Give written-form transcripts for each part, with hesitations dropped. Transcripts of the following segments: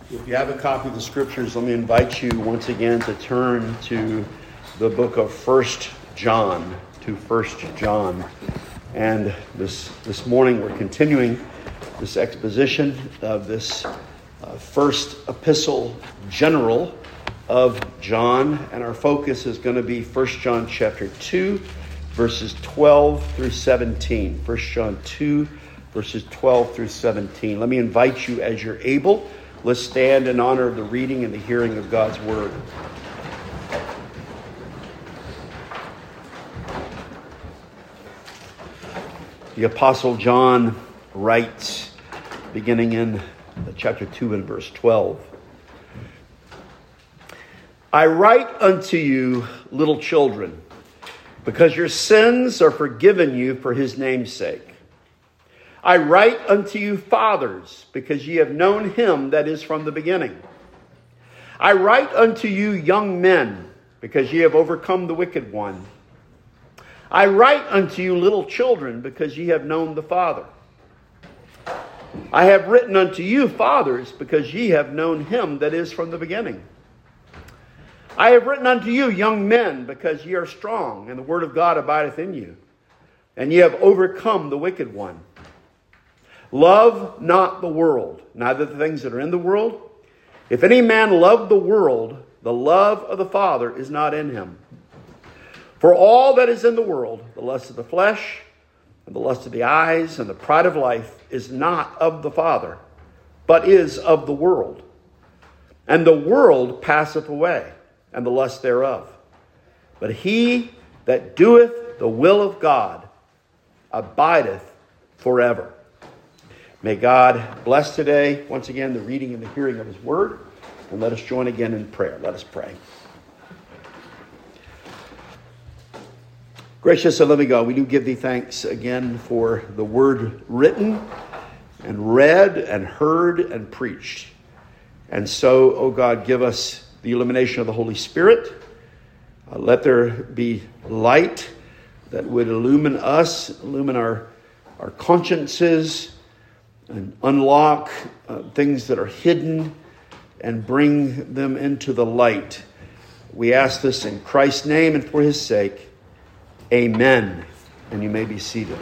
If you have a copy of the scriptures, let me invite you once again to turn to the book of 1 John, And this morning we're continuing this exposition of this first epistle general of John. And our focus is going to be 1 John chapter 2, verses 12 through 17. 1 John 2, verses 12 through 17. Let me invite you as you're able. Let's stand in honor of the reading and the hearing of God's word. The Apostle John writes, beginning in chapter 2 and verse 12. I write unto you, little children, because your sins are forgiven you for his name's sake. I write unto you, fathers, because ye have known him that is from the beginning. I write unto you, young men, because ye have overcome the wicked one. I write unto you, little children, because ye have known the Father. I have written unto you, fathers, because ye have known him that is from the beginning. I have written unto you, young men, because ye are strong, and the word of God abideth in you, and ye have overcome the wicked one. Love not the world, neither the things that are in the world. If any man love the world, the love of the Father is not in him. For all that is in the world, the lust of the flesh, and the lust of the eyes, and the pride of life, is not of the Father, but is of the world. And the world passeth away, and the lust thereof. But he that doeth the will of God abideth forever. May God bless today, once again, the reading and the hearing of his word. And let us join again in prayer. Let us pray. Gracious and living God, we do give thee thanks again for the word written and read and heard and preached. And so, O God, give us the illumination of the Holy Spirit. Let there be light that would illumine us, illumine our consciences, and unlock things that are hidden and bring them into the light. We ask this in Christ's name and for his sake. Amen. And you may be seated.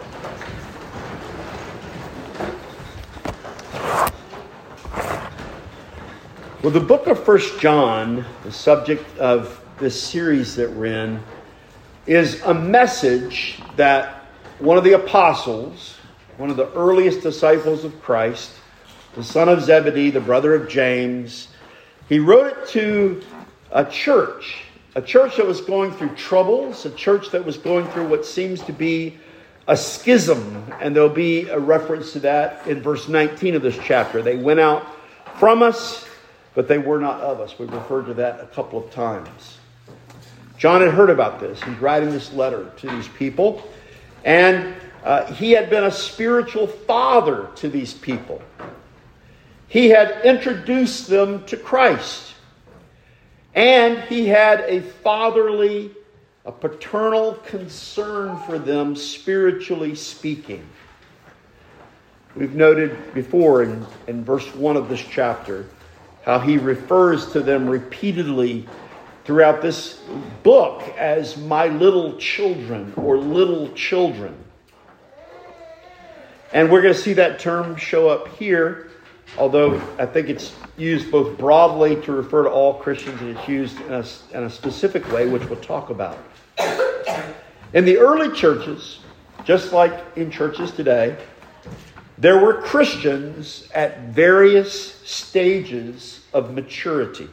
Well, the book of 1 John, the subject of this series that we're in, is a message that one of the apostles, one of the earliest disciples of Christ, the son of Zebedee, the brother of James, he wrote it to a church that was going through troubles, a church that was going through what seems to be a schism. And there'll be a reference to that in verse 19 of this chapter. They went out from us, but they were not of us. We've referred to that a couple of times. John had heard about this. He's writing this letter to these people. And he had been a spiritual father to these people. He had introduced them to Christ. And he had a paternal concern for them, spiritually speaking. We've noted before in verse 1 of this chapter how he refers to them repeatedly throughout this book as my little children or little children. And we're going to see that term show up here, although I think it's used both broadly to refer to all Christians and it's used in a specific way, which we'll talk about. In the early churches, just like in churches today, there were Christians at various stages of maturity.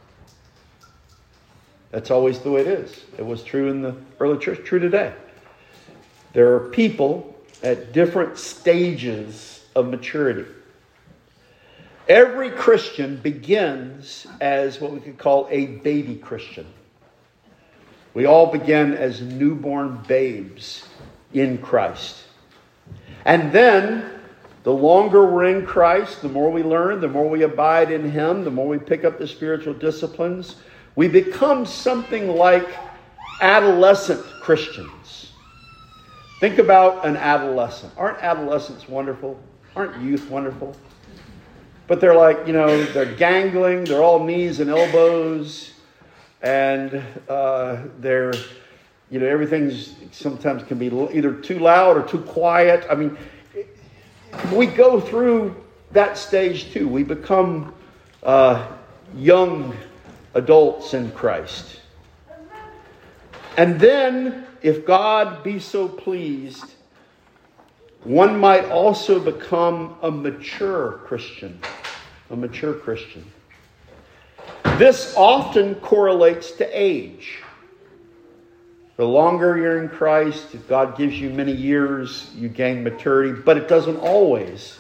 That's always the way it is. It was true in the early church, true today. There are people at different stages of maturity. Every Christian begins as what we could call a baby Christian. We all begin as newborn babes in Christ. And then, the longer we're in Christ, the more we learn, the more we abide in him, the more we pick up the spiritual disciplines, we become something like adolescent Christians. Think about an adolescent. Aren't adolescents wonderful? Aren't youth wonderful? but they're like, they're gangling, they're all knees and elbows, and they're, everything's sometimes can be either too loud or too quiet. I mean, we go through that stage too. We become young adults in Christ. And then, if God be so pleased, one might also become a mature Christian. A mature Christian. This often correlates to age. The longer you're in Christ, if God gives you many years, you gain maturity. But it doesn't always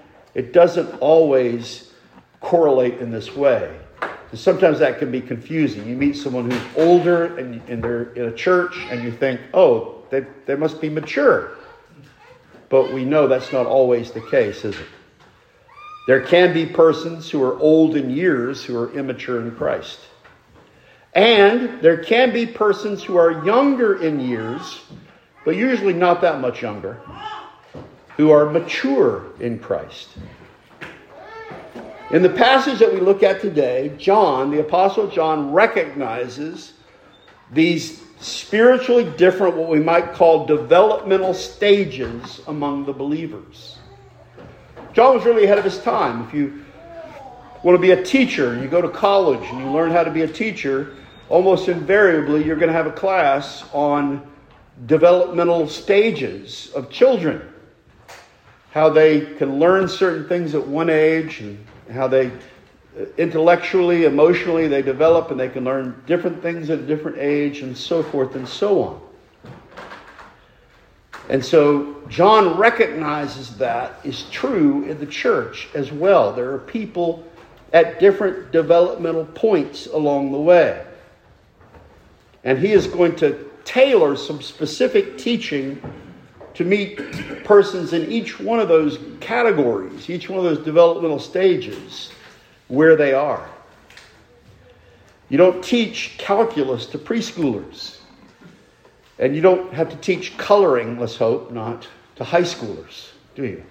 correlate in this way. And sometimes that can be confusing. You meet someone who's older and they're in a church and you think, oh, they must be mature. But we know that's not always the case, is it? There can be persons who are old in years who are immature in Christ. And there can be persons who are younger in years, but usually not that much younger, who are mature in Christ. In the passage that we look at today, John, the Apostle John, recognizes these spiritually different, what we might call developmental stages among the believers. John was really ahead of his time. If you want to be a teacher, you go to college and you learn how to be a teacher, almost invariably you're going to have a class on developmental stages of children. How they can learn certain things at one age and how they intellectually, emotionally, they develop and they can learn different things at a different age and so forth and so on. And so John recognizes that is true in the church as well. There are people at different developmental points along the way. And he is going to tailor some specific teaching to meet persons in each one of those categories, each one of those developmental stages, where they are. You don't teach calculus to preschoolers. And you don't have to teach coloring, let's hope, not to high schoolers, do you?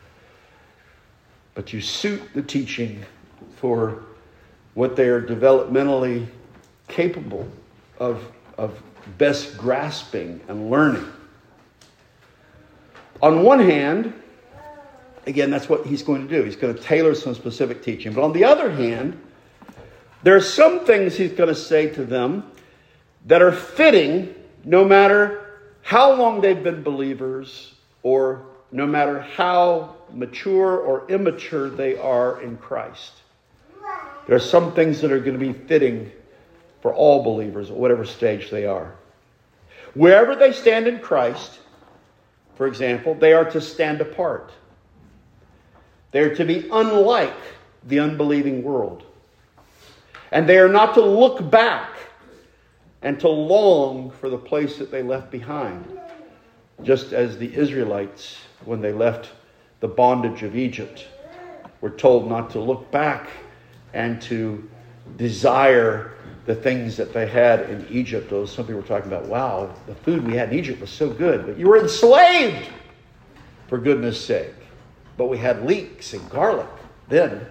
But you suit the teaching for what they are developmentally capable of best grasping and learning. On one hand, again, that's what he's going to do. He's going to tailor some specific teaching. But on the other hand, there are some things he's going to say to them that are fitting no matter how long they've been believers or no matter how mature or immature they are in Christ. There are some things that are going to be fitting for all believers at whatever stage they are. Wherever they stand in Christ, for example, they are to stand apart. They are to be unlike the unbelieving world. And they are not to look back and to long for the place that they left behind. Just as the Israelites, when they left the bondage of Egypt, were told not to look back and to desire the things that they had in Egypt. Though some people were talking about, wow, the food we had in Egypt was so good. But you were enslaved, for goodness sake. But we had leeks and garlic then.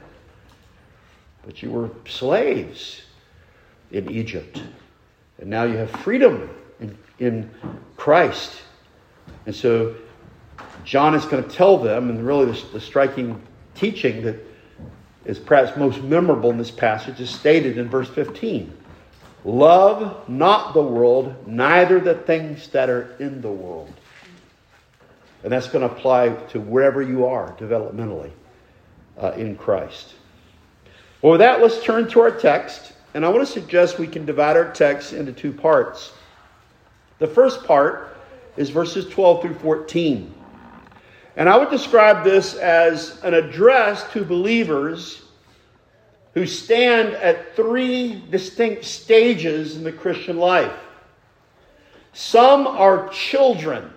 But you were slaves in Egypt. And now you have freedom in Christ. And so John is going to tell them, and really the striking teaching that is perhaps most memorable in this passage is stated in verse 15. Love not the world, neither the things that are in the world. And that's going to apply to wherever you are developmentally in Christ. Well, with that, let's turn to our text. And I want to suggest we can divide our text into two parts. The first part is verses 12 through 14. And I would describe this as an address to believers who stand at three distinct stages in the Christian life. Some are children.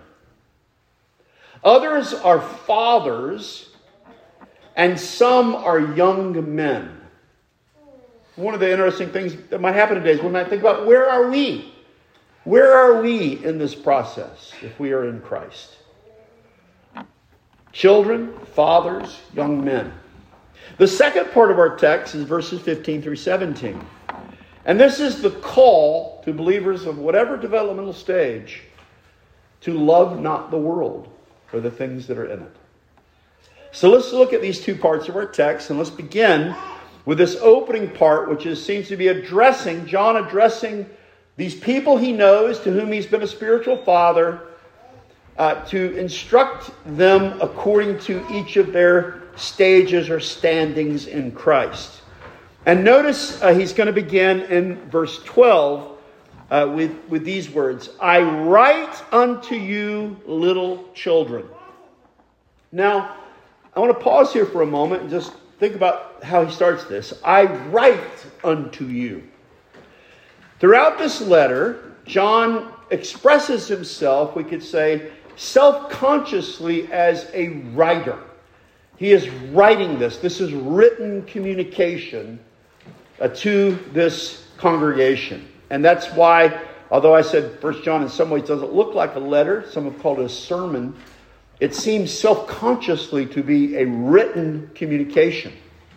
Others are fathers. And some are young men. One of the interesting things that might happen today is we might think about, where are we? Where are we in this process if we are in Christ? Children, fathers, young men. The second part of our text is verses 15 through 17. And this is the call to believers of whatever developmental stage to love not the world or the things that are in it. So let's look at these two parts of our text, and let's begin with this opening part, which seems to be John addressing these people he knows, to whom he's been a spiritual father, to instruct them according to each of their stages or standings in Christ. And notice he's going to begin in verse 12 with these words, I write unto you, little children. Now, I want to pause here for a moment and just think about how he starts this. I write unto you. Throughout this letter, John expresses himself, we could say, self-consciously as a writer. He is writing this. This is written communication to this congregation. And that's why, although I said 1 John in some ways doesn't look like a letter, some have called it a sermon, it seems self-consciously to be a written communication.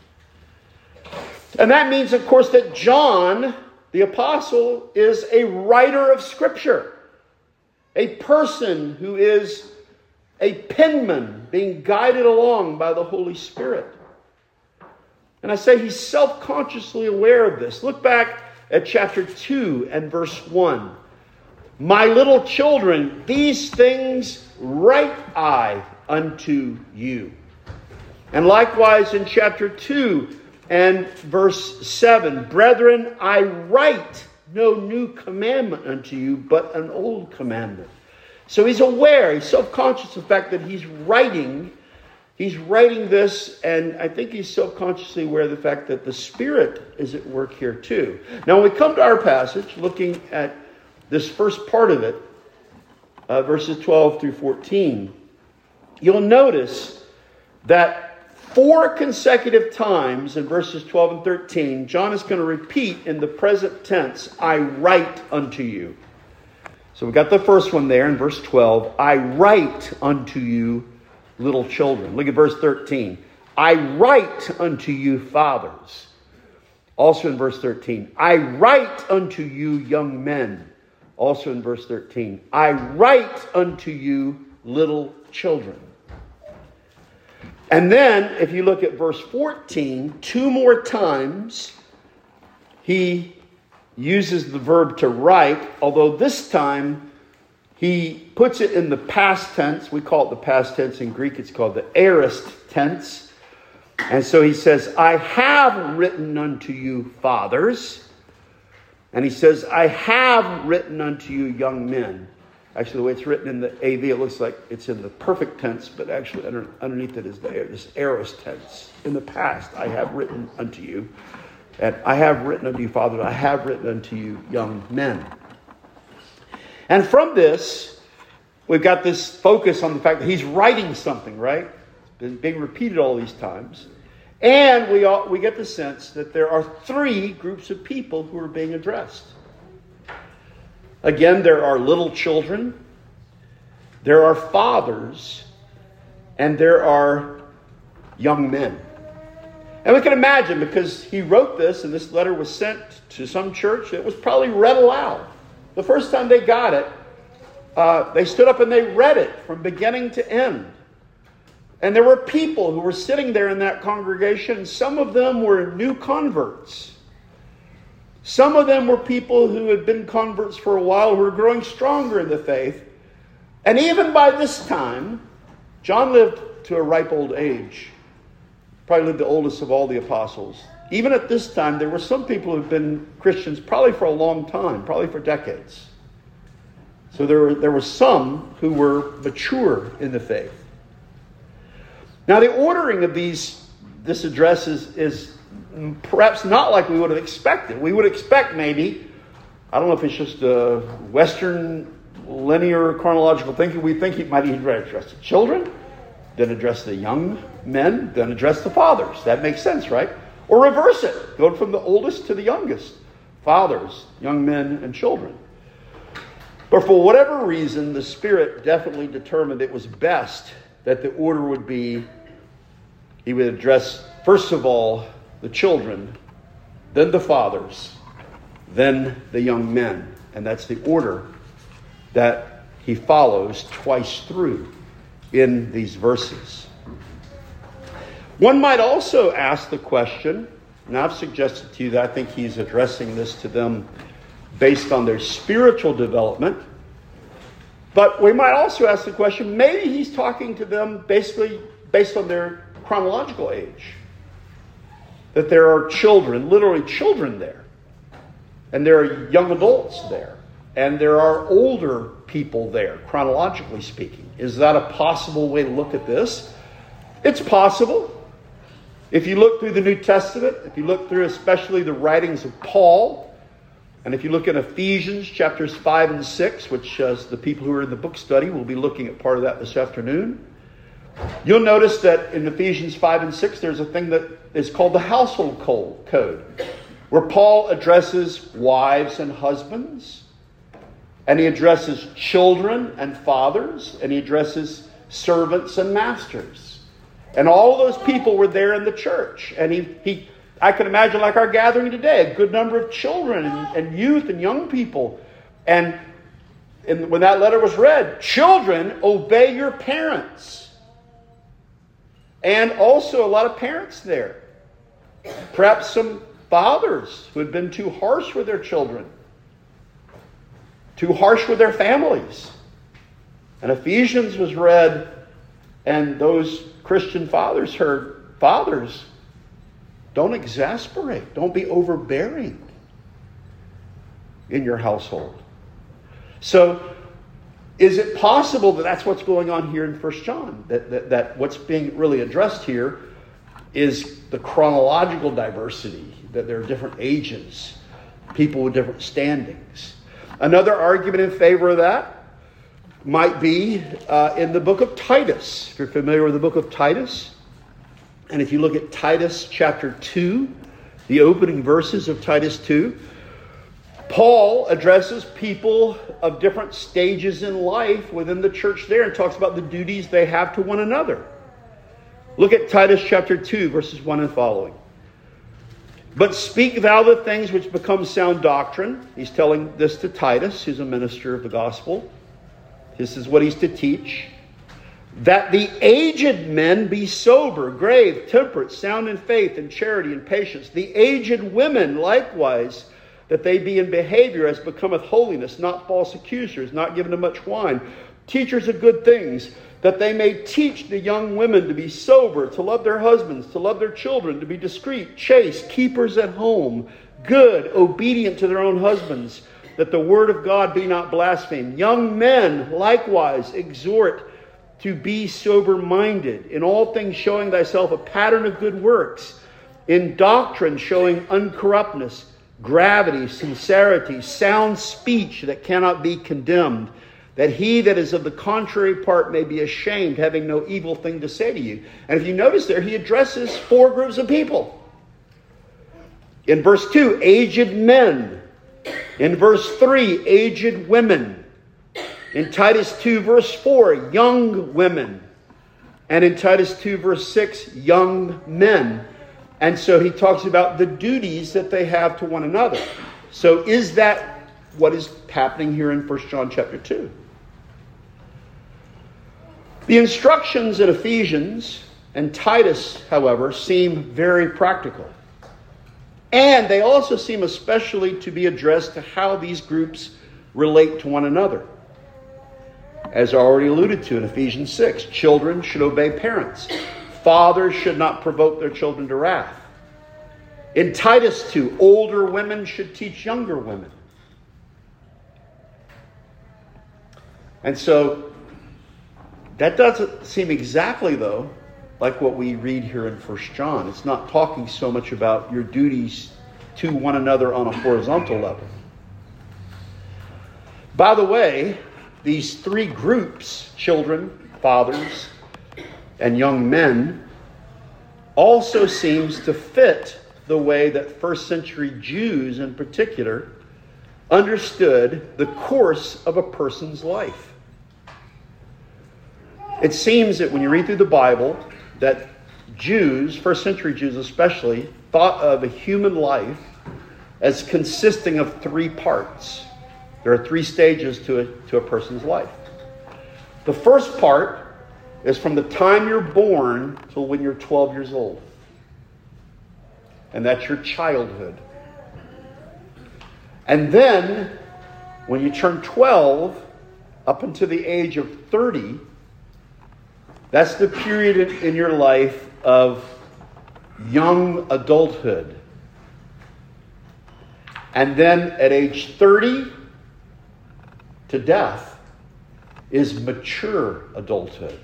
And that means, of course, that John, the apostle, is a writer of Scripture. A person who is a penman being guided along by the Holy Spirit. And I say he's self-consciously aware of this. Look back at chapter 2 and verse 1. My little children, these things write I unto you. And likewise in chapter 2 and verse 7. Brethren, I write no new commandment unto you, but an old commandment. So he's aware, he's self-conscious of the fact that he's writing this, and I think he's self-consciously aware of the fact that the Spirit is at work here too. Now when we come to our passage, looking at this first part of it, verses 12 through 14, you'll notice that 4 consecutive times in verses 12 and 13, John is going to repeat in the present tense, I write unto you. So we got the first one there in verse 12. I write unto you, little children. Look at verse 13. I write unto you, fathers. Also in verse 13. I write unto you, young men. Also in verse 13. I write unto you, little children. And then, if you look at verse 14, 2 more times, he uses the verb to write, although this time he puts it in the past tense. We call it the past tense. In Greek, it's called the aorist tense. And so he says, I have written unto you, fathers. And he says, I have written unto you, young men. Actually, the way it's written in the AV, it looks like it's in the perfect tense, but actually underneath it is this aorist tense. In the past, I have written unto you. And I have written unto you, fathers, I have written unto you, young men. And from this, we've got this focus on the fact that he's writing something, right? It's been being repeated all these times. And we get the sense that there are 3 groups of people who are being addressed. Again, there are little children, there are fathers, and there are young men. And we can imagine, because he wrote this and this letter was sent to some church, it was probably read aloud. The first time they got it, they stood up and they read it from beginning to end. And there were people who were sitting there in that congregation. Some of them were new converts. Some of them were people who had been converts for a while, who were growing stronger in the faith. And even by this time, John lived to a ripe old age. Probably lived the oldest of all the apostles. Even at this time, there were some people who had been Christians probably for a long time, probably for decades. So there were some who were mature in the faith. Now the ordering of this address is perhaps not like we would have expected. We would expect maybe, I don't know if it's just a Western linear chronological thinking, we think he might even address the children, then address the young men, then address the fathers. That makes sense, right? Or reverse it. Go from the oldest to the youngest. Fathers, young men, and children. But for whatever reason, the Spirit definitely determined it was best that the order would be, he would address First of all, the children, then the fathers, then the young men. And that's the order that he follows twice through in these verses. One might also ask the question, and I've suggested to you that I think he's addressing this to them based on their spiritual development. But we might also ask the question, maybe he's talking to them basically based on their chronological age. That there are children, literally children there. And there are young adults there. And there are older people there, chronologically speaking. Is that a possible way to look at this? It's possible. If you look through the New Testament, if you look through especially the writings of Paul, and if you look at Ephesians chapters 5 and 6, which the people who are in the book study will be looking at part of that this afternoon, you'll notice that in Ephesians 5 and 6, there's a thing that is called the household code, where Paul addresses wives and husbands, and he addresses children and fathers, and he addresses servants and masters. And all those people were there in the church. And I can imagine, like our gathering today, a good number of children and youth and young people. And when that letter was read, children, obey your parents. And also a lot of parents there. Perhaps some fathers who had been too harsh with their children, too harsh with their families. And Ephesians was read, and those Christian fathers heard, fathers, don't exasperate, don't be overbearing in your household. So, is it possible that that's what's going on here in 1 John? That what's being really addressed here is the chronological diversity, that there are different ages, people with different standings. Another argument in favor of that might be in the book of Titus. If you're familiar with the book of Titus, and if you look at Titus chapter 2, the opening verses of Titus 2, Paul addresses people of different stages in life within the church there and talks about the duties they have to one another. Look at Titus chapter 2, verses 1 and following. But speak thou the things which become sound doctrine. He's telling this to Titus, who's a minister of the gospel. This is what he's to teach. That the aged men be sober, grave, temperate, sound in faith and charity and patience. The aged women likewise, that they be in behavior as becometh holiness, not false accusers, not given to much wine, teachers of good things, that they may teach the young women to be sober, to love their husbands, to love their children, to be discreet, chaste, keepers at home, good, obedient to their own husbands, that the word of God be not blasphemed. Young men likewise exhort to be sober-minded, in all things showing thyself a pattern of good works, in doctrine showing uncorruptness, gravity, sincerity, sound speech that cannot be condemned, that he that is of the contrary part may be ashamed, having no evil thing to say to you. And if you notice there, he addresses 4 groups of people. In verse 2, aged men. In verse 3, aged women. In Titus 2, verse 4, young women. And in Titus 2, verse 6, young men. And so he talks about the duties that they have to one another. So is that what is happening here in 1 John chapter 2? The instructions in Ephesians and Titus, however, seem very practical. And they also seem especially to be addressed to how these groups relate to one another. As I already alluded to in Ephesians 6, children should obey parents. Fathers should not provoke their children to wrath. In Titus 2, older women should teach younger women. And so, that doesn't seem exactly, though, like what we read here in 1 John. It's not talking so much about your duties to one another on a horizontal level. By the way, these 3 groups, children, fathers, and young men, also seems to fit the way that first century Jews in particular understood the course of a person's life. It seems that when you read through the Bible, that Jews, first century Jews especially, thought of a human life as consisting of three parts. There are three stages to a person's life. The first part is from the time you're born till when you're 12 years old. And that's your childhood. And then, when you turn 12, up until the age of 30, that's the period in your life of young adulthood. And then at age 30 to death is mature adulthood.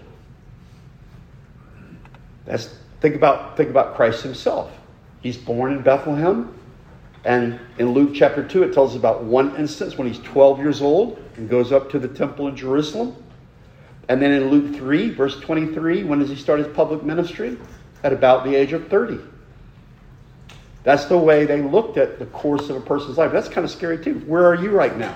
Think about Christ himself. He's born in Bethlehem. And in Luke chapter 2, it tells us about one instance when he's 12 years old and goes up to the temple in Jerusalem. And then in Luke 3, verse 23, when does he start his public ministry? At about the age of 30. That's the way they looked at the course of a person's life. That's kind of scary too. Where are you right now?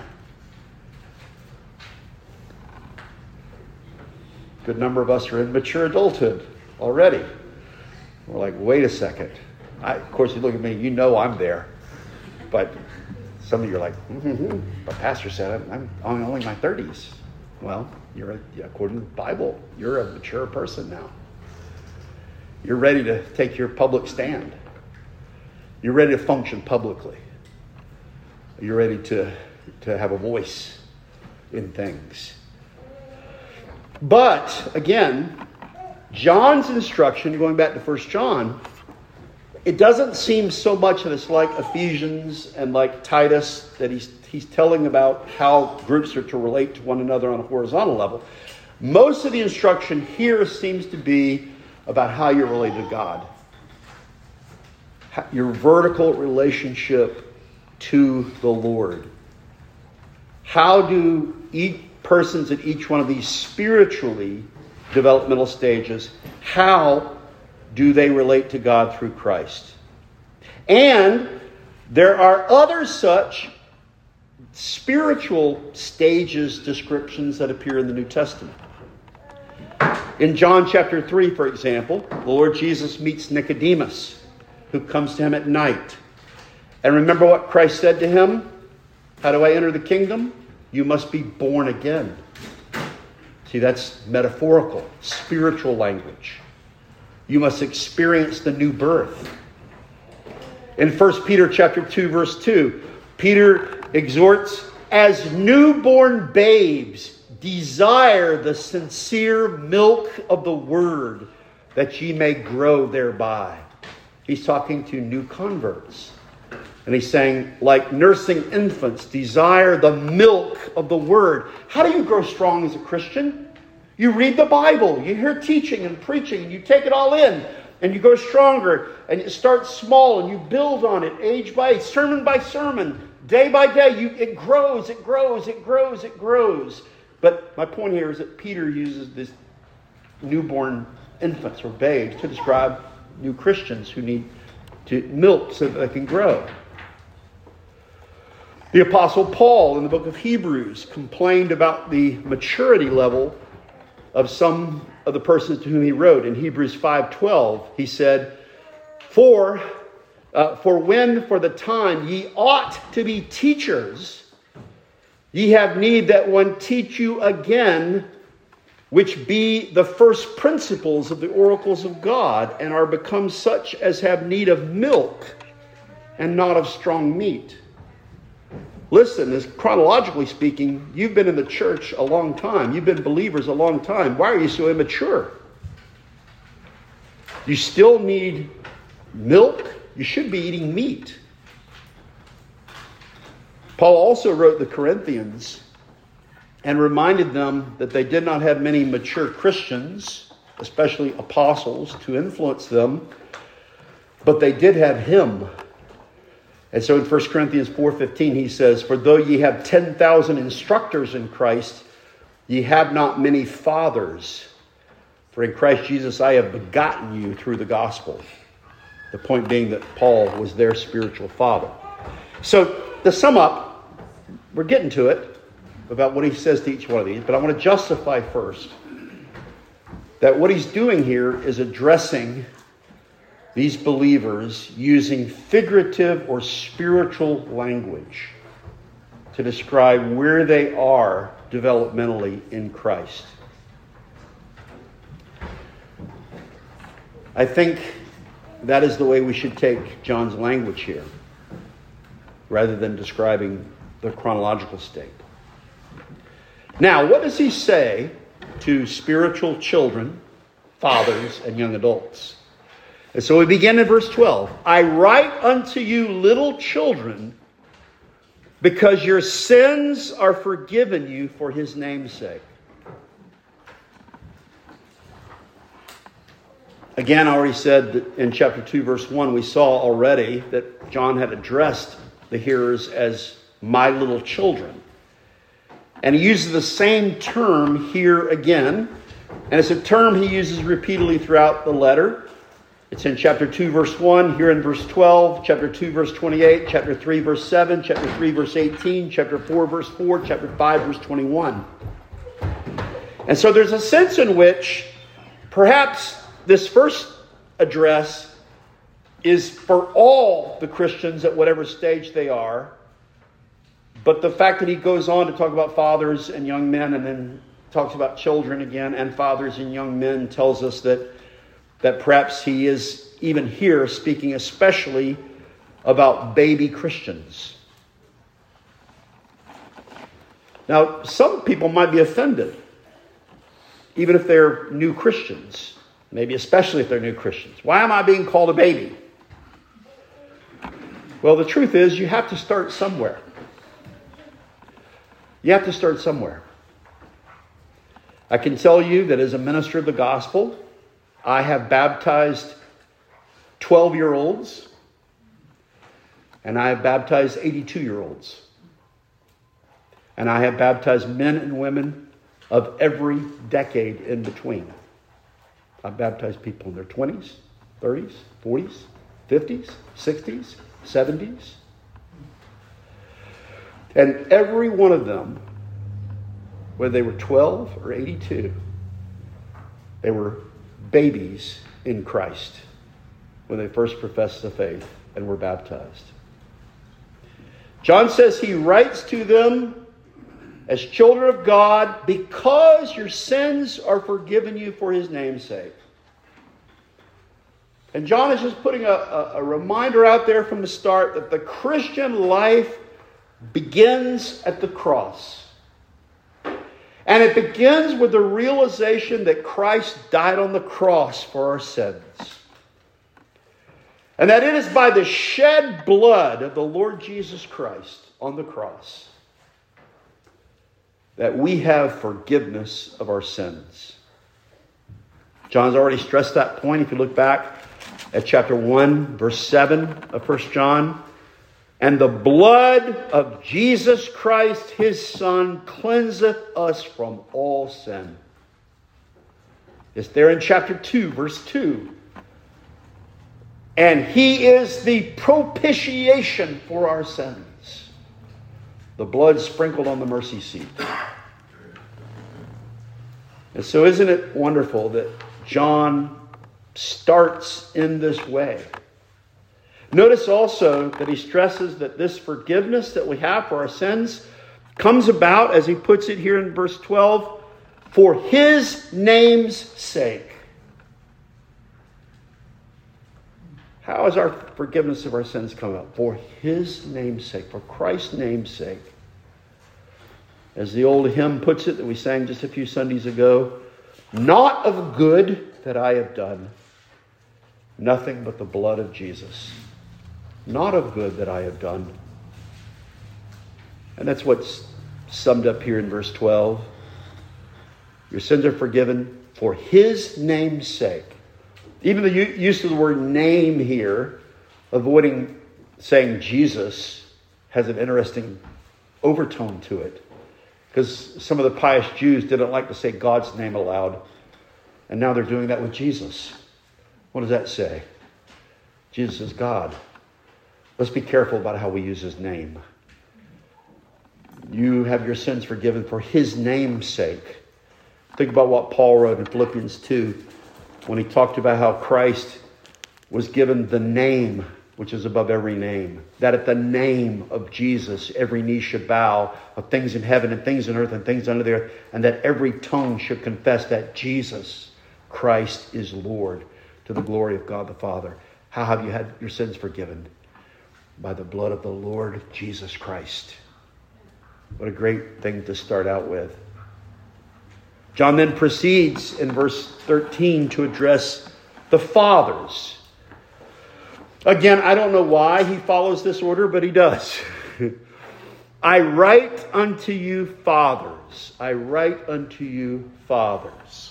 Good number of us are in mature adulthood already. We're like, wait a second. Of course, you look at me, you know I'm there. But some of you are like, but Pastor said I'm only in my 30s. Well, according to the Bible, you're a mature person now. You're ready to take your public stand. You're ready to function publicly. You're ready to have a voice in things. But, again, John's instruction, going back to 1 John, it doesn't seem so much that it's like Ephesians and like Titus, that he's telling about how groups are to relate to one another on a horizontal level. Most of the instruction here seems to be about how you're related to God. Your vertical relationship to the Lord. How do persons at each one of these spiritually developmental stages, how do they relate to God through Christ? And there are other such spiritual stages, descriptions that appear in the New Testament. In John chapter 3, for example, the Lord Jesus meets Nicodemus, who comes to him at night. And remember what Christ said to him? How do I enter the kingdom? You must be born again. See, that's metaphorical, spiritual language. You must experience the new birth. In 1 Peter chapter 2, verse 2, Peter exhorts, as newborn babes, desire the sincere milk of the word, that ye may grow thereby. He's talking to new converts. And he's saying, like nursing infants, desire the milk of the word. How do you grow strong as a Christian? You read the Bible, you hear teaching and preaching, and you take it all in, and you go stronger, and you start small, and you build on it, age by age, sermon by sermon, day by day. It grows, it grows, it grows, it grows. But my point here is that Peter uses this newborn infants or babes to describe new Christians who need to milk so that they can grow. The Apostle Paul in the book of Hebrews complained about the maturity level of some of the persons to whom he wrote. In Hebrews 5:12, he said, For when for the time ye ought to be teachers, ye have need that one teach you again, which be the first principles of the oracles of God, and are become such as have need of milk, and not of strong meat. Listen, as chronologically speaking, you've been in the church a long time. You've been believers a long time. Why are you so immature? You still need milk? You should be eating meat. Paul also wrote the Corinthians and reminded them that they did not have many mature Christians, especially apostles, to influence them, but they did have him. And so in 1 Corinthians 4:15 he says, For though ye have 10,000 instructors in Christ, ye have not many fathers. For in Christ Jesus I have begotten you through the gospel. The point being that Paul was their spiritual father. So to sum up, we're getting to it about what he says to each one of these, but I want to justify first that what he's doing here is addressing these believers using figurative or spiritual language to describe where they are developmentally in Christ. I think that is the way we should take John's language here, rather than describing the chronological state. Now, what does he say to spiritual children, fathers, and young adults? And so we begin in verse 12. I write unto you, little children, because your sins are forgiven you for his name's sake. Again, I already said that in chapter 2, verse 1, we saw already that John had addressed the hearers as my little children. And he uses the same term here again. And it's a term he uses repeatedly throughout the letter. It's in chapter 2, verse 1, here in verse 12, chapter 2, verse 28, chapter 3, verse 7, chapter 3, verse 18, chapter 4, verse 4, chapter 5, verse 21. And so there's a sense in which perhaps this first address is for all the Christians at whatever stage they are. But the fact that he goes on to talk about fathers and young men and then talks about children again and fathers and young men tells us that perhaps he is even here speaking especially about baby Christians. Now, some people might be offended, even if they're new Christians. Maybe especially if they're new Christians. Why am I being called a baby? Well, the truth is you have to start somewhere. You have to start somewhere. I can tell you that as a minister of the gospel, I have baptized 12-year-olds and I have baptized 82-year-olds. And I have baptized men and women of every decade in between. I've baptized people in their 20s, 30s, 40s, 50s, 60s, 70s. And every one of them, whether they were 12 or 82, they were babies in Christ when they first professed the faith and were baptized. John says he writes to them as children of God, because your sins are forgiven you for his name's sake. And John is just putting a reminder out there from the start that the Christian life begins at the cross. And it begins with the realization that Christ died on the cross for our sins. And that it is by the shed blood of the Lord Jesus Christ on the cross that we have forgiveness of our sins. John's already stressed that point. If you look back at chapter 1, verse 7 of 1 John. And the blood of Jesus Christ, his Son, cleanseth us from all sin. It's there in chapter 2, verse 2. And he is the propitiation for our sins. The blood sprinkled on the mercy seat. And so isn't it wonderful that John starts in this way? Notice also that he stresses that this forgiveness that we have for our sins comes about, as he puts it here in verse 12, for his name's sake. How has our forgiveness of our sins come about? For his name's sake, for Christ's name's sake. As the old hymn puts it that we sang just a few Sundays ago, not of good that I have done, nothing but the blood of Jesus. Not of good that I have done. And that's what's summed up here in verse 12. Your sins are forgiven for his name's sake. Even the use of the word name here, avoiding saying Jesus, has an interesting overtone to it. Because some of the pious Jews didn't like to say God's name aloud. And now they're doing that with Jesus. What does that say? Jesus is God. Let's be careful about how we use his name. You have your sins forgiven for his name's sake. Think about what Paul wrote in Philippians 2 when he talked about how Christ was given the name which is above every name, that at the name of Jesus every knee should bow, of things in heaven and things in earth and things under the earth, and that every tongue should confess that Jesus Christ is Lord, to the glory of God the Father. How have you had your sins forgiven? By the blood of the Lord Jesus Christ. What a great thing to start out with. John then proceeds in verse 13 to address the fathers. Again, I don't know why he follows this order, but he does. I write unto you fathers. I write unto you fathers.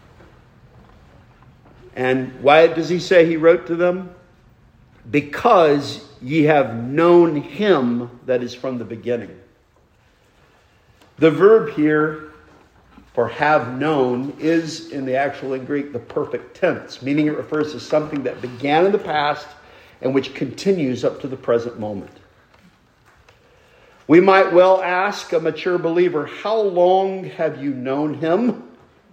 And why does he say he wrote to them? Because ye have known him that is from the beginning. The verb here for have known is in the actual in Greek the perfect tense, meaning it refers to something that began in the past and which continues up to the present moment. We might well ask a mature believer, how long have you known him?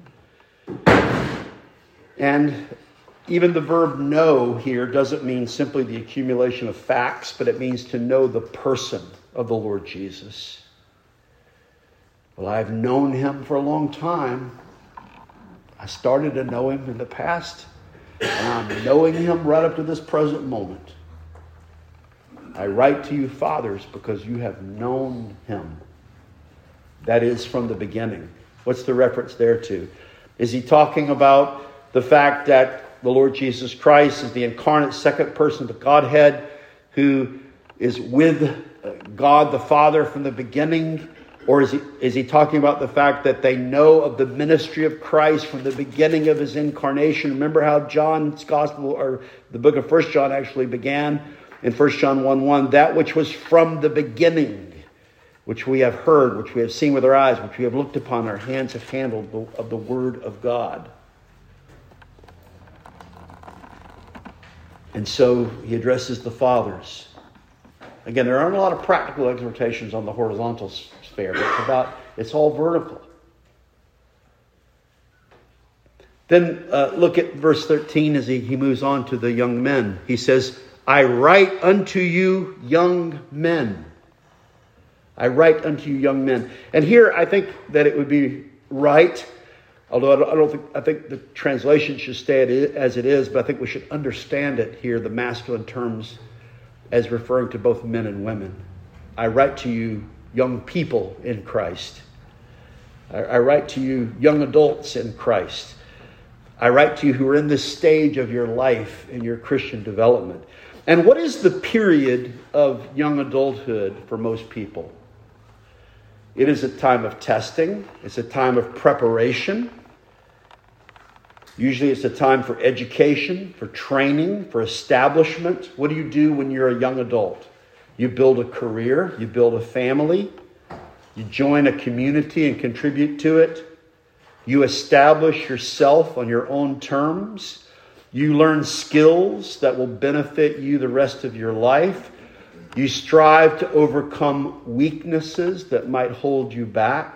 And even the verb know here doesn't mean simply the accumulation of facts, but it means to know the person of the Lord Jesus. Well, I've known him for a long time. I started to know him in the past, and I'm knowing him right up to this present moment. I write to you, fathers, because you have known him. That is from the beginning. What's the reference there to? Is he talking about the fact that the Lord Jesus Christ is the incarnate second person of the Godhead who is with God the Father from the beginning? Or is he talking about the fact that they know of the ministry of Christ from the beginning of his incarnation? Remember how John's gospel, or the book of 1 John actually began in 1 John 1:1, that which was from the beginning, which we have heard, which we have seen with our eyes, which we have looked upon, our hands have handled of the word of God. And so he addresses the fathers. Again, there aren't a lot of practical exhortations on the horizontal sphere, but it's all vertical. Then look at verse 13 as he moves on to the young men. He says, I write unto you young men. I write unto you young men. And here I think that it would be right, although I think the translation should stay as it is, but I think we should understand it here, the masculine terms, as referring to both men and women. I write to you young people in Christ. I write to you young adults in Christ. I write to you who are in this stage of your life in your Christian development. And what is the period of young adulthood for most people? It is a time of testing. It's a time of preparation. Usually it's a time for education, for training, for establishment. What do you do when you're a young adult? You build a career, you build a family, you join a community and contribute to it. You establish yourself on your own terms. You learn skills that will benefit you the rest of your life. You strive to overcome weaknesses that might hold you back.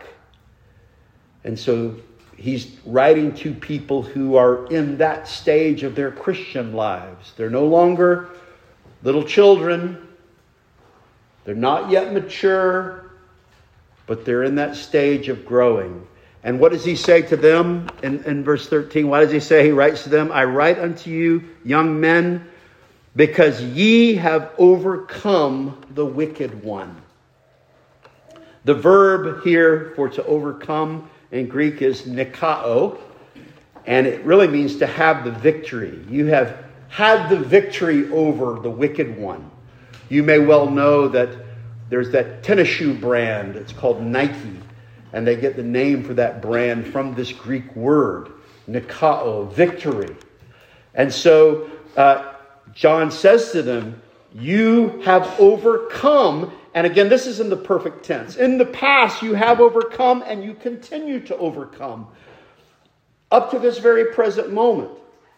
And so he's writing to people who are in that stage of their Christian lives. They're no longer little children. They're not yet mature, but they're in that stage of growing. And what does he say to them in verse 13? Why does he say he writes to them? I write unto you, young men, because ye have overcome the wicked one. The verb here for to overcome in Greek is nikao, and it really means to have the victory. You have had the victory over the wicked one. You may well know that there's that tennis shoe brand. It's called Nike. And they get the name for that brand from this Greek word, nikao, victory. And so John says to them, you have overcome. And again, this is in the perfect tense. In the past, you have overcome and you continue to overcome up to this very present moment.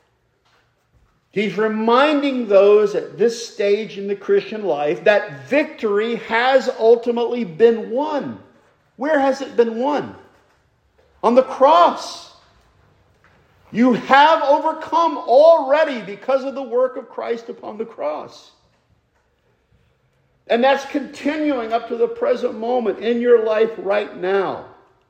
He's reminding those at this stage in the Christian life that victory has ultimately been won. Where has it been won? On the cross. You have overcome already because of the work of Christ upon the cross. And that's continuing up to the present moment in your life right now.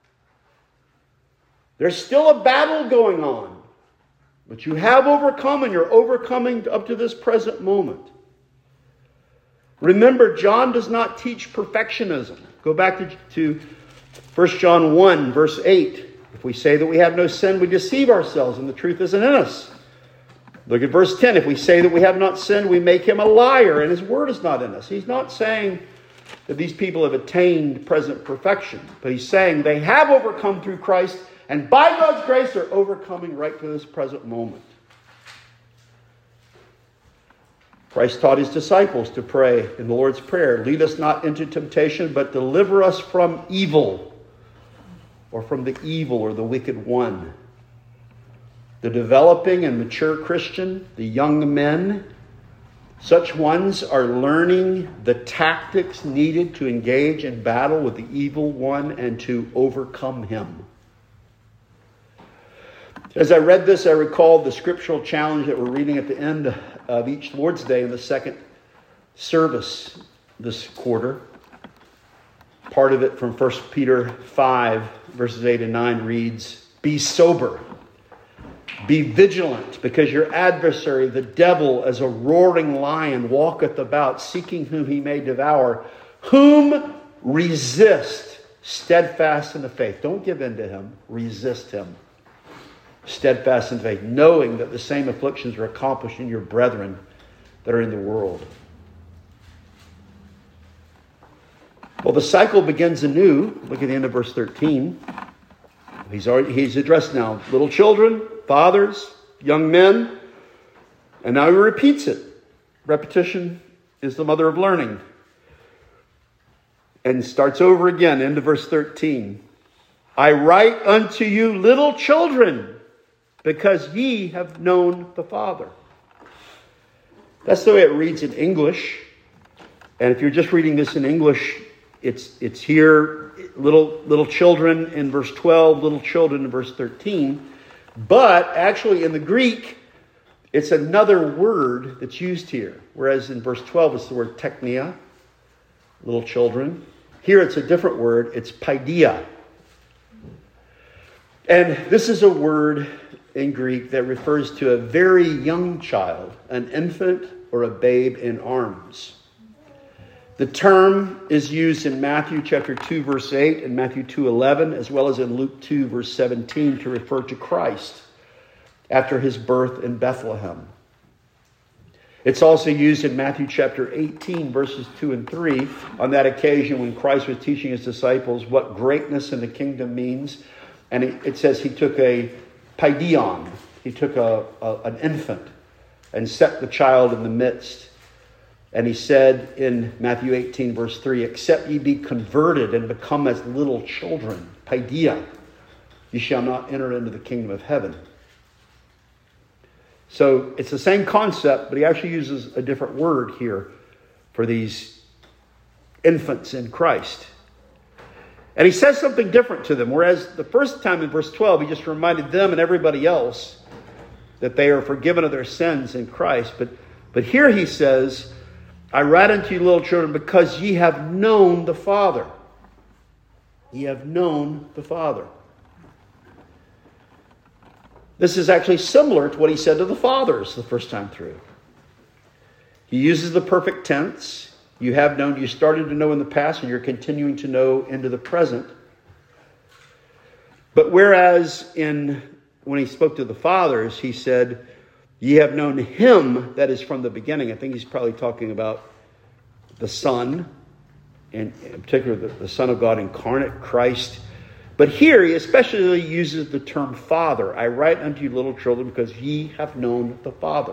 There's still a battle going on, but you have overcome, and you're overcoming up to this present moment. Remember, John does not teach perfectionism. Go back to 1 John 1, verse 8. If we say that we have no sin, we deceive ourselves, and the truth isn't in us. Look at verse 10. If we say that we have not sinned, we make him a liar, and his word is not in us. He's not saying that these people have attained present perfection, but he's saying they have overcome through Christ, and by God's grace are overcoming right to this present moment. Christ taught his disciples to pray in the Lord's Prayer, lead us not into temptation, but deliver us from evil, or from the evil or the wicked one. The developing and mature Christian, the young men, such ones are learning the tactics needed to engage in battle with the evil one and to overcome him. As I read this, I recalled the scriptural challenge that we're reading at the end of each Lord's Day in the second service this quarter. Part of it from 1 Peter 5, verses 8 and 9 reads, be sober. Be vigilant, because your adversary, the devil, as a roaring lion, walketh about, seeking whom he may devour, whom resist, steadfast in the faith. Don't give in to him. Resist him. Steadfast in faith, knowing that the same afflictions are accomplished in your brethren that are in the world. Well, the cycle begins anew. Look at the end of verse 13. He's addressed now little children, fathers, young men, and now he repeats it. Repetition is the mother of learning. And starts over again, into verse 13. I write unto you, little children, because ye have known the Father. That's the way it reads in English. And if you're just reading this in English, it's here, little children in verse 12, little children in verse 13. But actually in the Greek, it's another word that's used here. Whereas in verse 12, it's the word teknia, little children. Here it's a different word. It's paideia. And this is a word in Greek that refers to a very young child, an infant or a babe in arms. The term is used in Matthew chapter 2, verse 8 and Matthew 2:11, as well as in Luke 2, verse 17, to refer to Christ after his birth in Bethlehem. It's also used in Matthew chapter 18, verses 2 and 3, on that occasion when Christ was teaching his disciples what greatness in the kingdom means. And it says he took a paideon, he took an infant and set the child in the midst. And he said in Matthew 18, verse 3, except ye be converted and become as little children, paideia, ye shall not enter into the kingdom of heaven. So it's the same concept, but he actually uses a different word here for these infants in Christ. And he says something different to them. Whereas the first time in verse 12, he just reminded them and everybody else that they are forgiven of their sins in Christ. But here he says, I write unto you, little children, because ye have known the Father. Ye have known the Father. This is actually similar to what he said to the fathers the first time through. He uses the perfect tense. You have known, you started to know in the past, and you're continuing to know into the present. But whereas when he spoke to the fathers, he said, ye have known him that is from the beginning. I think he's probably talking about the Son, and in particular the Son of God incarnate, Christ. But here he especially uses the term Father. I write unto you, little children, because ye have known the Father.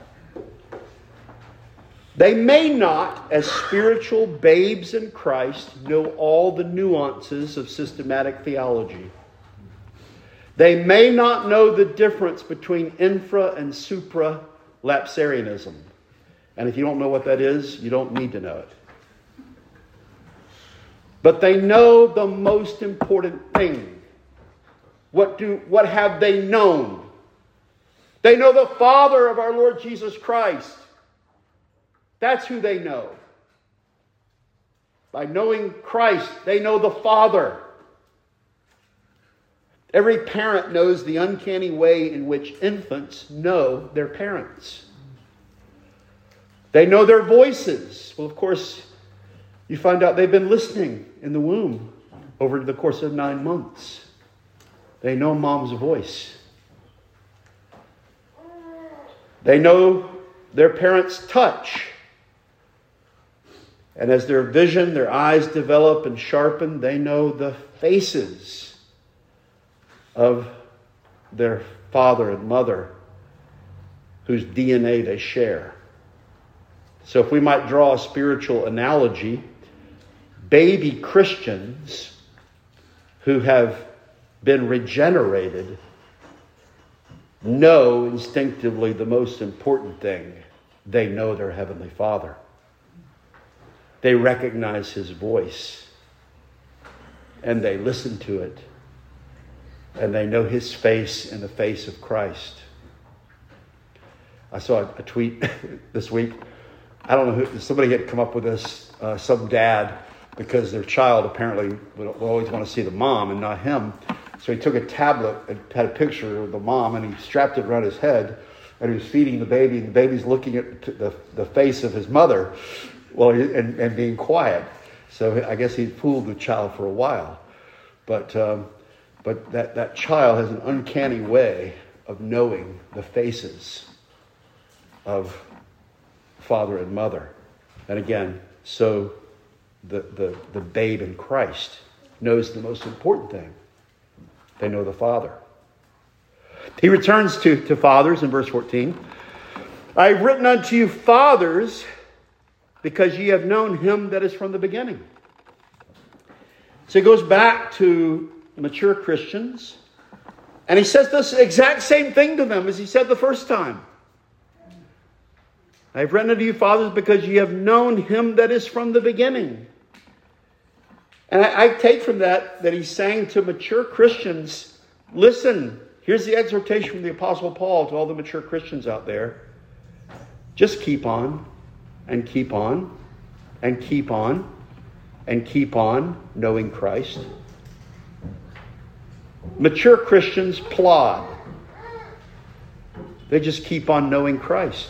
They may not, as spiritual babes in Christ, know all the nuances of systematic theology. They may not know the difference between infra and supra-lapsarianism. And if you don't know what that is, you don't need to know it. But they know the most important thing. What have they known? They know the Father of our Lord Jesus Christ. That's who they know. By knowing Christ, they know the Father. Every parent knows the uncanny way in which infants know their parents. They know their voices. Well, of course, you find out they've been listening in the womb over the course of 9 months. They know mom's voice. They know their parents' touch. And as their vision, their eyes develop and sharpen, they know the faces of their father and mother whose DNA they share. So if we might draw a spiritual analogy, baby Christians who have been regenerated know instinctively the most important thing. They know their Heavenly Father. They recognize His voice. And they listen to it. And they know His face in the face of Christ. I saw a tweet this week. I don't know who, somebody had come up with this, some dad, because their child apparently will always want to see the mom and not him. So he took a tablet and had a picture of the mom and he strapped it around his head and he was feeding the baby and the baby's looking at the face of his mother and being quiet. So I guess he fooled the child for a while. But that child has an uncanny way of knowing the faces of father and mother. And again, so the babe in Christ knows the most important thing. They know the Father. He returns to fathers in verse 14. I have written unto you, fathers, because ye have known Him that is from the beginning. So he goes back to mature Christians, and he says this exact same thing to them as he said the first time. I have written unto you, fathers, because ye have known Him that is from the beginning. And I take from that he's saying to mature Christians, listen, here's the exhortation from the Apostle Paul to all the mature Christians out there. Just keep on and keep on and keep on and keep on knowing Christ. Mature Christians plod. They just keep on knowing Christ.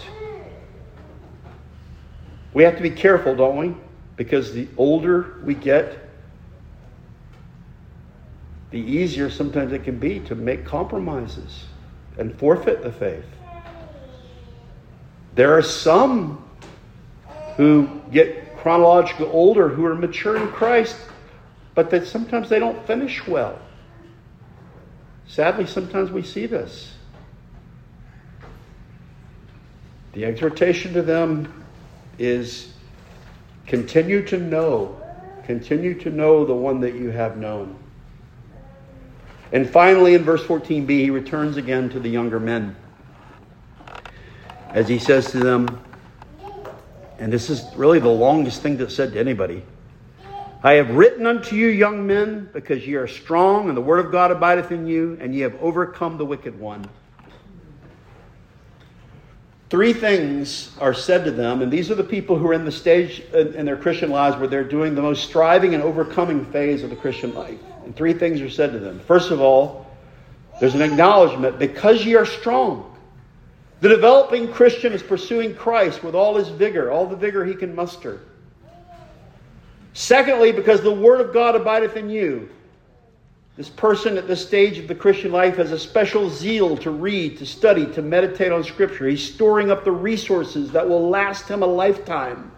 We have to be careful, don't we? Because the older we get, the easier sometimes it can be to make compromises and forfeit the faith. There are some who get chronologically older who are mature in Christ, but that sometimes they don't finish well. Sadly, sometimes we see this. The exhortation to them is continue to know the one that you have known. And finally, in verse 14b, he returns again to the younger men. As he says to them, and this is really the longest thing that's said to anybody, I have written unto you, young men, because ye are strong, and the word of God abideth in you, and ye have overcome the wicked one. 3 things are said to them, and these are the people who are in the stage in their Christian lives where they're doing the most striving and overcoming phase of the Christian life. And 3 things are said to them. First of all, there's an acknowledgement, because ye are strong. The developing Christian is pursuing Christ with all his vigor, all the vigor he can muster. Secondly, because the word of God abideth in you. This person at this stage of the Christian life has a special zeal to read, to study, to meditate on Scripture. He's storing up the resources that will last him a lifetime.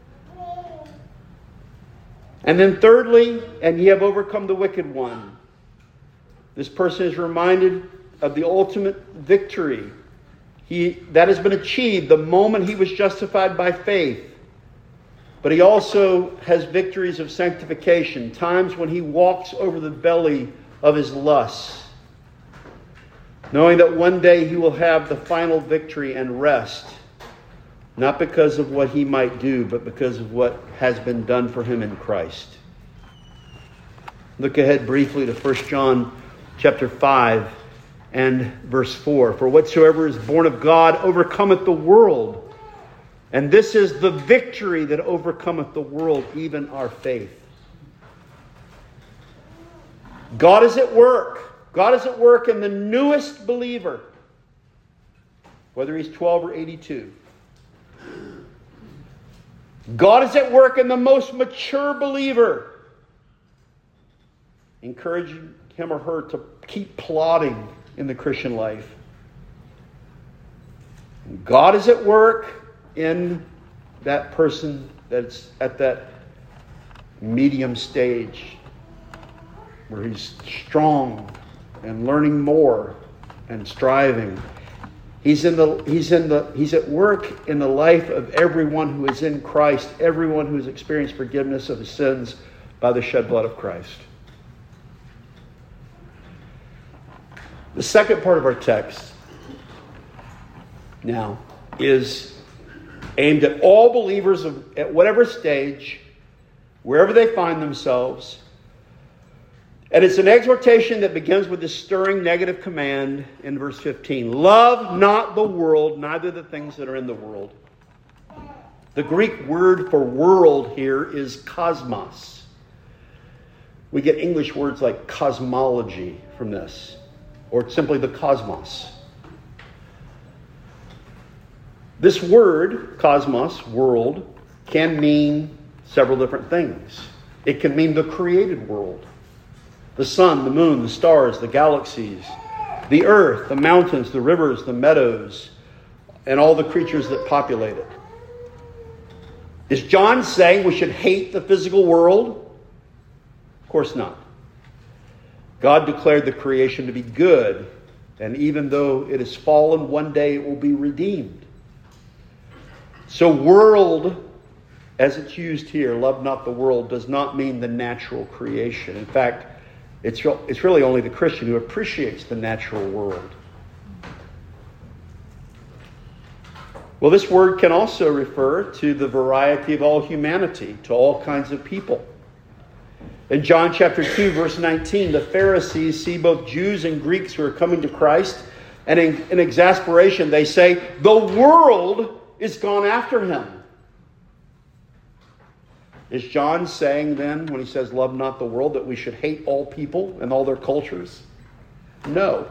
And then thirdly, and ye have overcome the wicked one. This person is reminded of the ultimate victory that has been achieved the moment he was justified by faith. But he also has victories of sanctification, times when he walks over the belly of his lusts, knowing that one day he will have the final victory and rest, not because of what he might do, but because of what has been done for him in Christ. Look ahead briefly to 1 John chapter 5 and verse 4. For whatsoever is born of God overcometh the world. And this is the victory that overcometh the world, even our faith. God is at work. God is at work in the newest believer, whether he's 12 or 82. God is at work in the most mature believer, encouraging him or her to keep plodding in the Christian life. God is at work in that person that's at that medium stage where he's strong and learning more and striving. He's at work in the life of everyone who is in Christ, everyone who has experienced forgiveness of his sins by the shed blood of Christ. The second part of our text now is aimed at all believers at whatever stage, wherever they find themselves. And it's an exhortation that begins with this stirring negative command in verse 15. Love not the world, neither the things that are in the world. The Greek word for world here is cosmos. We get English words like cosmology from this, or simply the cosmos. This word, cosmos, world, can mean several different things. It can mean the created world. The sun, the moon, the stars, the galaxies, the earth, the mountains, the rivers, the meadows, and all the creatures that populate it. Is John saying we should hate the physical world? Of course not. God declared the creation to be good, and even though it is fallen, one day it will be redeemed. So world, as it's used here, love not the world, does not mean the natural creation. In fact, it's really only the Christian who appreciates the natural world. Well, this word can also refer to the variety of all humanity, to all kinds of people. In John chapter 2, verse 19, the Pharisees see both Jews and Greeks who are coming to Christ, and in exasperation they say, the world is gone after him. Is John saying then, when he says love not the world, that we should hate all people and all their cultures? No.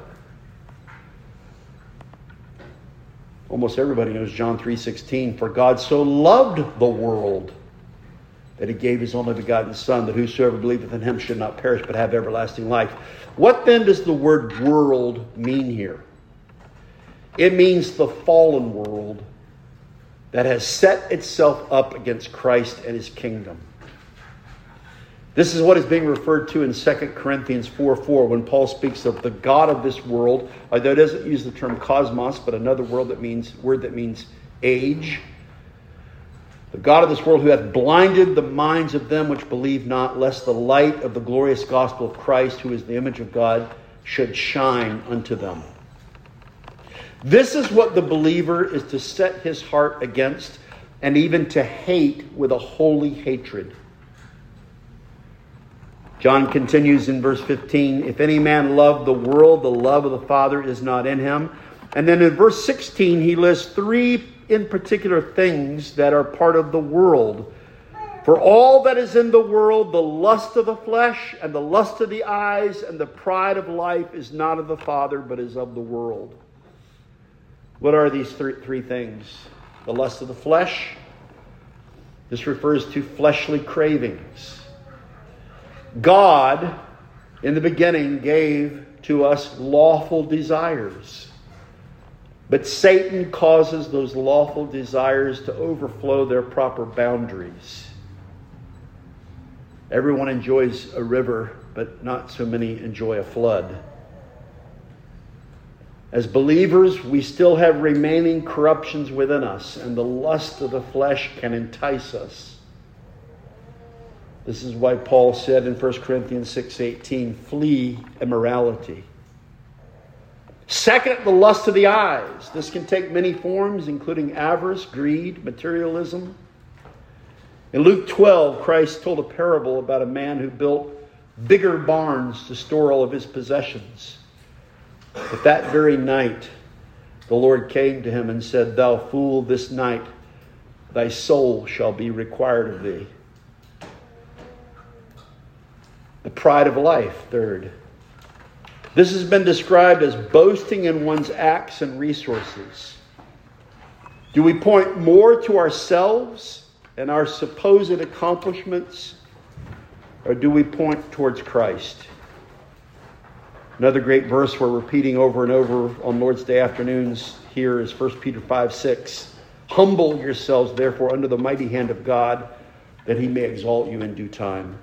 Almost everybody knows John 3:16. For God so loved the world that he gave his only begotten Son, that whosoever believeth in him should not perish but have everlasting life. What then does the word world mean here? It means the fallen world that has set itself up against Christ and his kingdom. This is what is being referred to in 2 Corinthians 4:4 when Paul speaks of the God of this world, although it doesn't use the term cosmos, but another word that means age. The God of this world who hath blinded the minds of them which believe not, lest the light of the glorious gospel of Christ, who is the image of God, should shine unto them. This is what the believer is to set his heart against, and even to hate with a holy hatred. John continues in verse 15, if any man love the world, the love of the Father is not in him. And then in verse 16, he lists three in particular things that are part of the world. For all that is in the world, the lust of the flesh and the lust of the eyes and the pride of life is not of the Father, but is of the world. What are these three things? The lust of the flesh. This refers to fleshly cravings. God, in the beginning, gave to us lawful desires. But Satan causes those lawful desires to overflow their proper boundaries. Everyone enjoys a river, but not so many enjoy a flood. As believers, we still have remaining corruptions within us, and the lust of the flesh can entice us. This is why Paul said in 1 Corinthians 6:18, flee immorality. Second, the lust of the eyes. This can take many forms, including avarice, greed, materialism. In Luke 12, Christ told a parable about a man who built bigger barns to store all of his possessions. But that very night, the Lord came to him and said, "Thou fool, this night thy soul shall be required of thee." The pride of life, third. This has been described as boasting in one's acts and resources. Do we point more to ourselves and our supposed accomplishments, or do we point towards Christ? Another great verse we're repeating over and over on Lord's Day afternoons here is 1 Peter 5:6. "Humble yourselves, therefore, under the mighty hand of God, that he may exalt you in due time."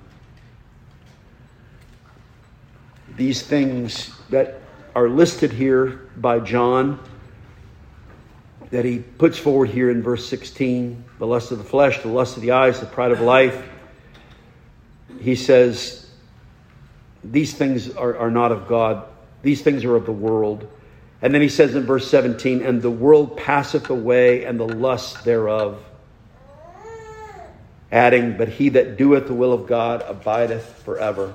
These things that are listed here by John, that he puts forward here in verse 16, the lust of the flesh, the lust of the eyes, the pride of life, he says, these things are not of God. These things are of the world. And then he says in verse 17, "And the world passeth away, and the lust thereof." Adding, "But he that doeth the will of God abideth forever."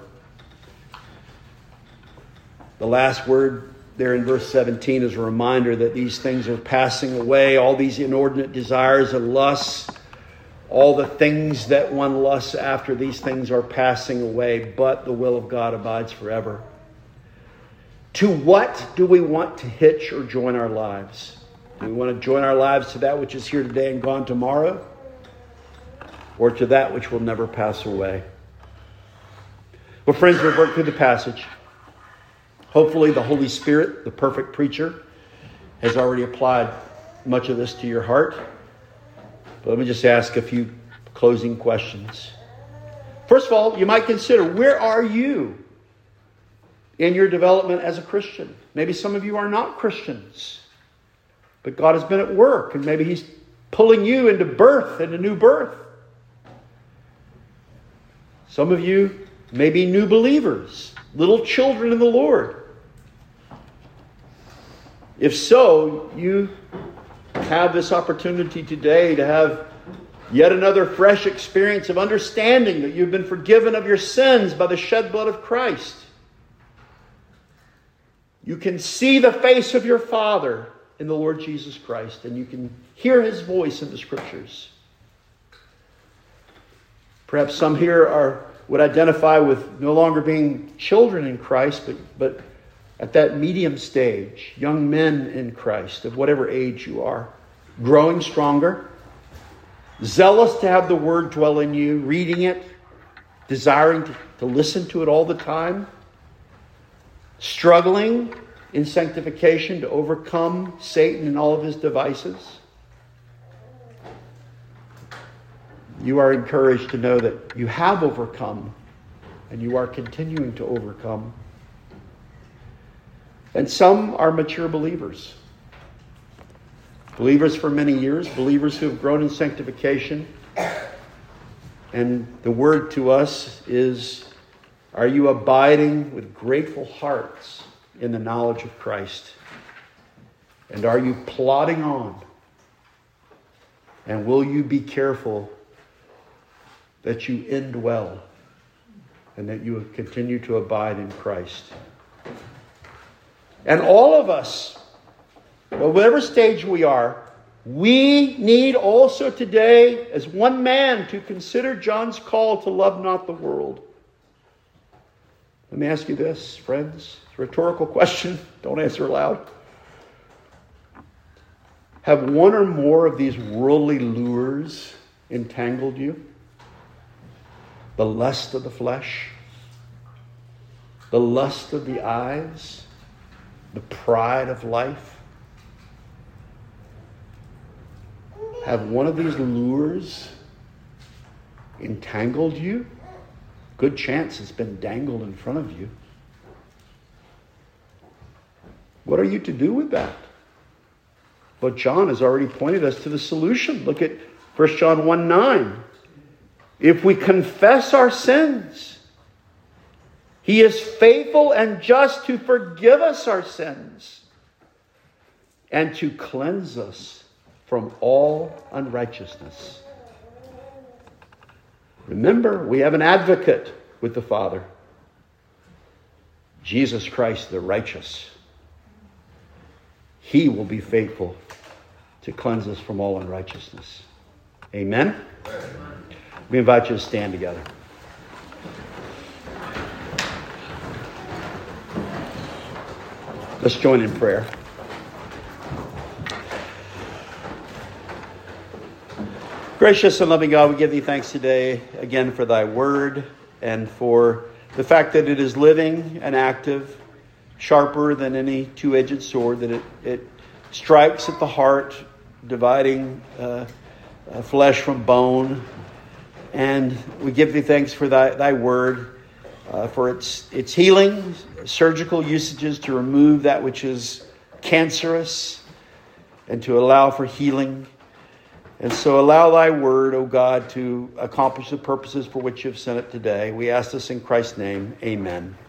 The last word there in verse 17 is a reminder that these things are passing away. All these inordinate desires and lusts, all the things that one lusts after, these things are passing away, but the will of God abides forever. To what do we want to hitch or join our lives? Do we want to join our lives to that which is here today and gone tomorrow, or to that which will never pass away? Well, friends, we've worked through the passage. Hopefully the Holy Spirit, the perfect preacher, has already applied much of this to your heart. But let me just ask a few closing questions. First of all, you might consider, where are you in your development as a Christian? Maybe some of you are not Christians, but God has been at work, and maybe he's pulling you into birth, into new birth. Some of you may be new believers, little children in the Lord. If so, you have this opportunity today to have yet another fresh experience of understanding that you've been forgiven of your sins by the shed blood of Christ. You can see the face of your Father in the Lord Jesus Christ, and you can hear his voice in the Scriptures. Perhaps some here would identify with no longer being children in Christ, but at that medium stage, young men in Christ, of whatever age you are, growing stronger, zealous to have the Word dwell in you, reading it, desiring to listen to it all the time, struggling in sanctification to overcome Satan and all of his devices. You are encouraged to know that you have overcome and you are continuing to overcome. And some are mature believers. Believers for many years, believers who have grown in sanctification. And the word to us is, are you abiding with grateful hearts in the knowledge of Christ? And are you plodding on? And will you be careful that you end well and that you will continue to abide in Christ? And all of us, whatever stage we are, we need also today, as one man, to consider John's call to love not the world. Let me ask you this, friends. It's a rhetorical question. Don't answer aloud. Have one or more of these worldly lures entangled you? The lust of the flesh, the lust of the eyes, the pride of life. Have one of these lures entangled you? Good chance it's been dangled in front of you. What are you to do with that? Well, John has already pointed us to the solution. Look at 1 John 1:9. If we confess our sins, he is faithful and just to forgive us our sins and to cleanse us from all unrighteousness. Remember, we have an advocate with the Father, Jesus Christ the righteous. He will be faithful to cleanse us from all unrighteousness. Amen? We invite you to stand together. Let's join in prayer. Gracious and loving God, we give thee thanks today again for thy word and for the fact that it is living and active, sharper than any two-edged sword, that it strikes at the heart, dividing flesh from bone. And we give thee thanks for thy word, for its healing, surgical usages to remove that which is cancerous and to allow for healing. And so allow thy word, O God, to accomplish the purposes for which you have sent it today. We ask this in Christ's name. Amen.